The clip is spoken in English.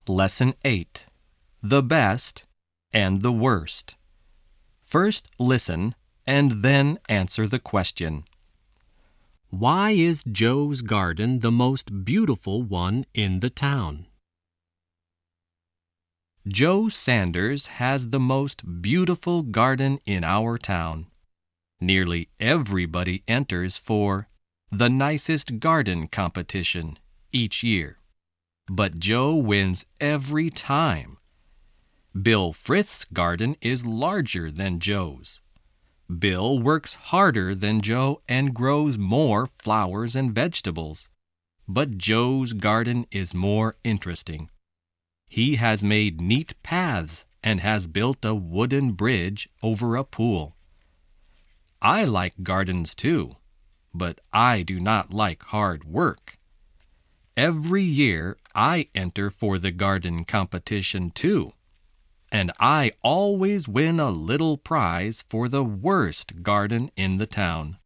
Lesson 8. The Best and the Worst. First listen and then answer the question. Why is Joe's garden the most beautiful one in the town? Joe Sanders has the most beautiful garden in our town. Nearly everybody enters for the nicest garden competition each year. But Joe wins every time. Bill Frith's garden is larger than Joe's. Bill works harder than Joe and grows more flowers and vegetables. But Joe's garden is more interesting. He has made neat paths and has built a wooden bridge over a pool. I like gardens too, but I do not like hard work. Every year I enter for the garden competition too, and I always win a little prize for the worst garden in the town.